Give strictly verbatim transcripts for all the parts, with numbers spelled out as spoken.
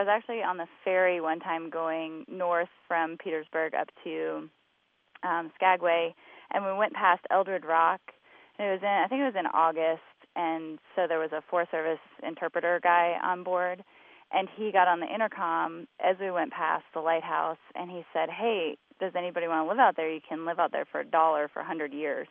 was actually on the ferry one time going north from Petersburg up to um, Skagway, and we went past Eldred Rock. And it was in, I think it was in August, and so there was a Forest Service interpreter guy on board, and he got on the intercom as we went past the lighthouse, and he said, "Hey, does anybody want to live out there? You can live out there for a dollar for a hundred years."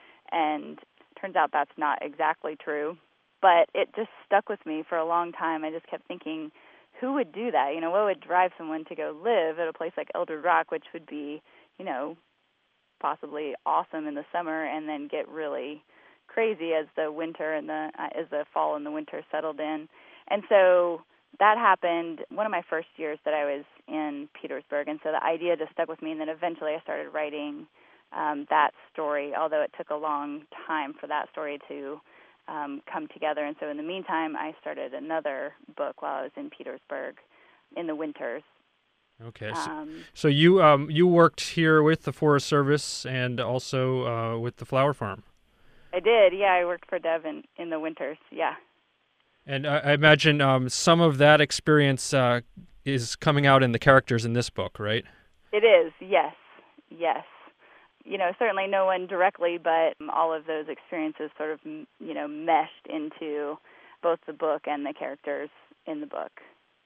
And turns out that's not exactly true, but it just stuck with me for a long time. I just kept thinking, who would do that? You know, what would drive someone to go live at a place like Eldred Rock, which would be, you know, possibly awesome in the summer, and then get really crazy as the winter and the uh, as the fall and the winter settled in. And so that happened one of my first years that I was in Petersburg, and so the idea just stuck with me, and then eventually I started writing um, that story, although it took a long time for that story to um, come together. And so in the meantime, I started another book while I was in Petersburg in the winters. Okay, so, Um, so you um, you worked here with the Forest Service and also uh, with the Flower Farm. I did, yeah. I worked for Dev in, in the winters, yeah. And I, I imagine um, some of that experience uh, is coming out in the characters in this book, right? It is, yes, yes. You know, certainly no one directly, but all of those experiences sort of, you know, meshed into both the book and the characters in the book.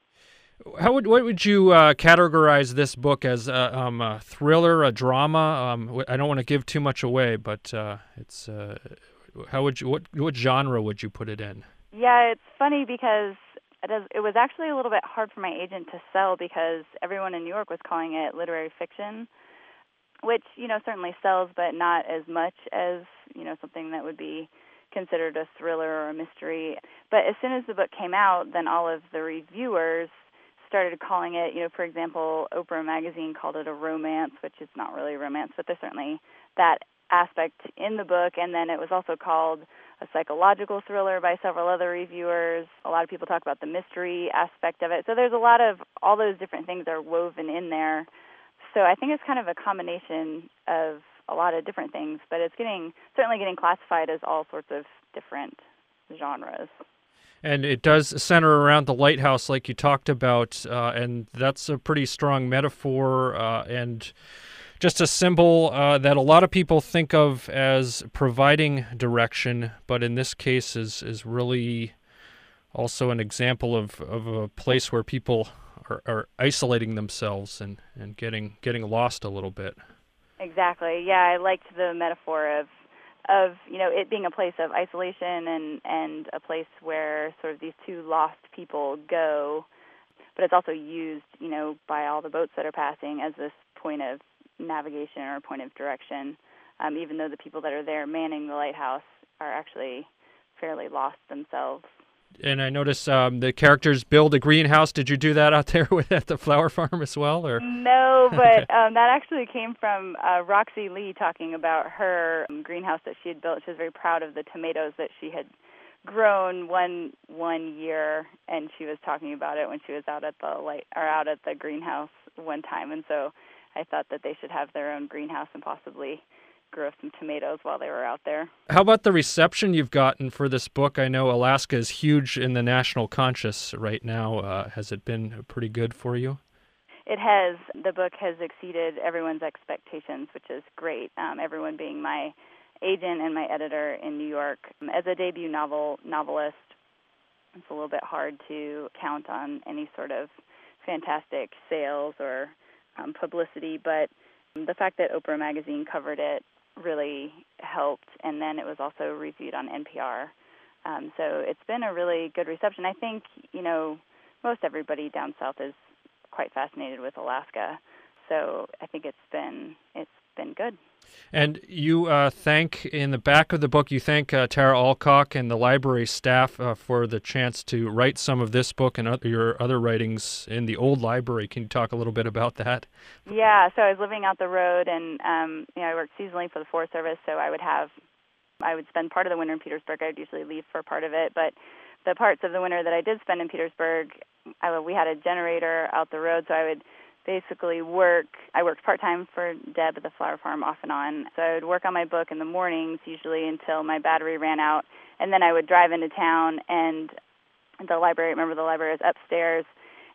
How would what would you uh, categorize this book as? A, um, a thriller, a drama? Um, I don't want to give too much away, but uh, it's uh, how would you what what genre would you put it in? Yeah, it's funny because it, is, it was actually a little bit hard for my agent to sell because everyone in New York was calling it literary fiction, which, you know, certainly sells, but not as much as, you know, something that would be considered a thriller or a mystery. But as soon as the book came out, then all of the reviewers started calling it, you know, for example, Oprah Magazine called it a romance, which is not really a romance, but there's certainly that aspect in the book. And then it was also called a psychological thriller by several other reviewers. A lot of people talk about the mystery aspect of it. So there's a lot of, all those different things are woven in there. So I think it's kind of a combination of a lot of different things, but it's getting, certainly getting classified as all sorts of different genres. And it does center around the lighthouse, like you talked about, uh, and that's a pretty strong metaphor uh, and just a symbol uh, that a lot of people think of as providing direction, but in this case is is really also an example of, of a place where people are, are isolating themselves and, and getting getting lost a little bit. Exactly. Yeah, I liked the metaphor of of, you know, it being a place of isolation and, and a place where sort of these two lost people go, but it's also used, you know, by all the boats that are passing as this point of navigation or point of direction, um, even though the people that are there manning the lighthouse are actually fairly lost themselves. And I notice um, the characters build a greenhouse. Did you do that out there with, at the flower farm as well? Or no, but um, that actually came from uh, Roxy Lee talking about her um, greenhouse that she had built. She was very proud of the tomatoes that she had grown one one year, and she was talking about it when she was out at the light or out at the greenhouse one time. And so I thought that they should have their own greenhouse and possibly grow some tomatoes while they were out there. How about the reception you've gotten for this book? I know Alaska is huge in the national conscious right now. Uh, has it been pretty good for you? It has. The book has exceeded everyone's expectations, which is great. Um, everyone being my agent and my editor in New York. As a debut novel novelist, it's a little bit hard to count on any sort of fantastic sales or um, publicity, but the fact that Oprah Magazine covered it really helped, and then it was also reviewed on N P R. Um, so it's been a really good reception. I think, you know, most everybody down south is quite fascinated with Alaska, so I think it's been it's been good. And you uh, thank, in the back of the book, you thank uh, Tara Alcock and the library staff uh, for the chance to write some of this book and other, your other writings in the old library. Can you talk a little bit about that? Yeah, so I was living out the road, and um, you know, I worked seasonally for the Forest Service, so I would have, I would spend part of the winter in Petersburg. I would usually leave for part of it, but the parts of the winter that I did spend in Petersburg, I, we had a generator out the road, so I would basically work, I worked part-time for Deb at the flower farm off and on, so I would work on my book in the mornings usually until my battery ran out, and then I would drive into town, and the library, remember the library is upstairs,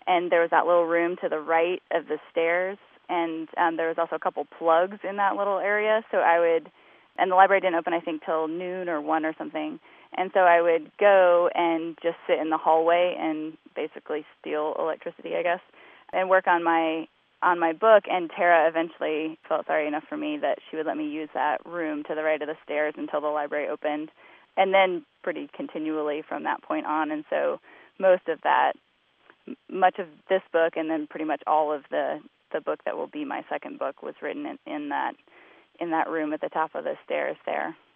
and there was that little room to the right of the stairs, and um, there was also a couple plugs in that little area. So I would, and the library didn't open, I think, till noon or one or something. And so I would go and just sit in the hallway and basically steal electricity, I guess, and work on my on my book. And Tara eventually felt sorry enough for me that she would let me use that room to the right of the stairs until the library opened, and then pretty continually from that point on. And so most of that, much of this book, and then pretty much all of the, the book that will be my second book was written in, in that in that room at the top of the stairs there.